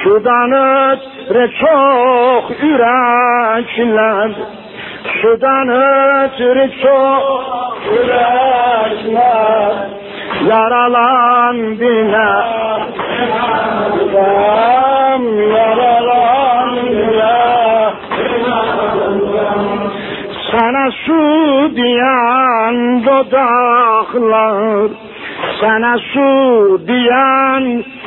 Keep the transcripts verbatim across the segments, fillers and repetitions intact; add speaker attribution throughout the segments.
Speaker 1: Sudan ötre çok yürekler, sudan ötre çok yürekler, yaralandılar, yaralandılar. Sana su diyen dudaklar, sana su diyen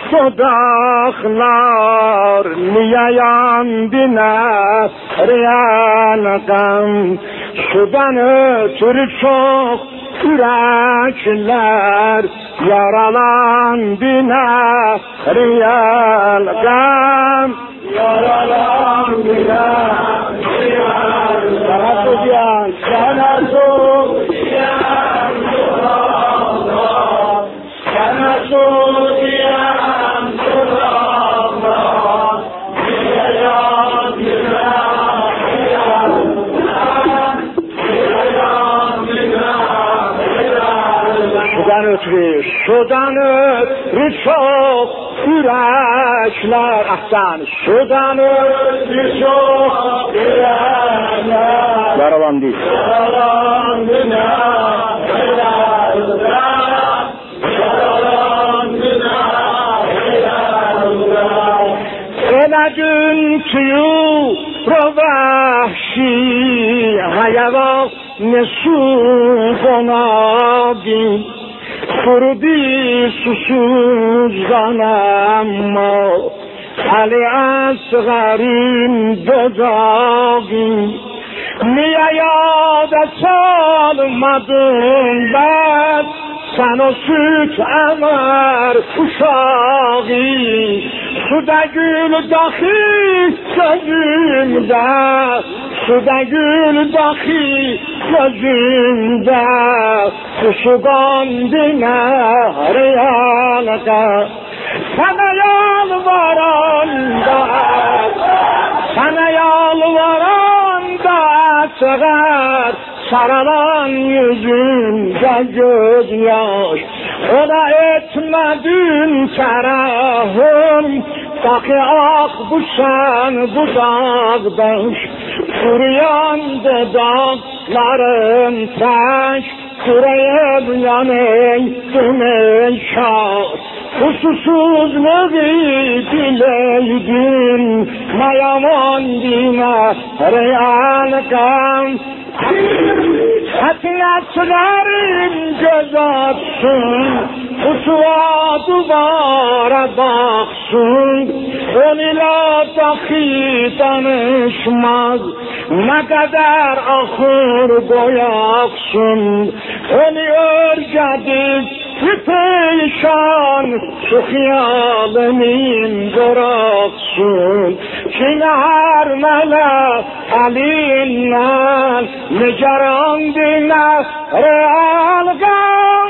Speaker 1: dudaklar, niye yandılar yanıkan? Sudan ötürü çok yürekler, yaralandılar yanıkan. Yaralandılar yanıkan. Sana su diyen, sana su diyen dudaklar, sana su diyen dudaklar, niye yandılar yanıkan? Niye yandılar yanıkan? Sudan ötürü, sudan ötürü çok yürekler, ahsan, sudan ötürü çok yürekler, yaralandı, yaralandılar, yaralandılar, yaralandılar, yaralandılar. Elədin tuyur vəhşi hayvan ne su qonadı, kurudu susuzdan amma Ali Asğar'ın dodağı. Niye yada salmadın ben, sen o süt emer uşağı? Suda gül dahi gözümde, suda gül dahi gözümde, kuşu gondine yanıka. Sana yalvaran da, sana yalvaran da çıkar, saralan yüzünde gözyaş. Ona etmedin terahüm, dahi ah bu sen budakdaş. Kuruyan dudakların taş, kurayıp yanıydın ey şah. Hususuzluğu bileydin, mayaman dine reyanıkan. Hatinatçıların göz atsın, kutuğa duvara baksın. Onunla dahi danışmaz, ne kadar ahır boyaksın. Onu örgedik perişan, şu hiyalının bıraksın. Kinar melek elinden, nigaran dinler realgan.